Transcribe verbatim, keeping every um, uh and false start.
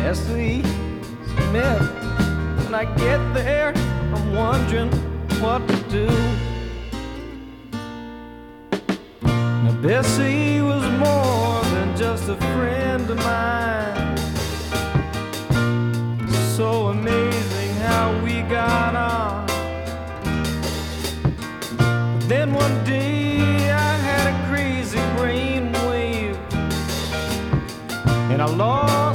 Bessie Smith. When I get there, I'm wondering what to do. Now Bessie was more than just a friend of mine. So amazing how we got on. But then one day I had a crazy brainwave, and I lost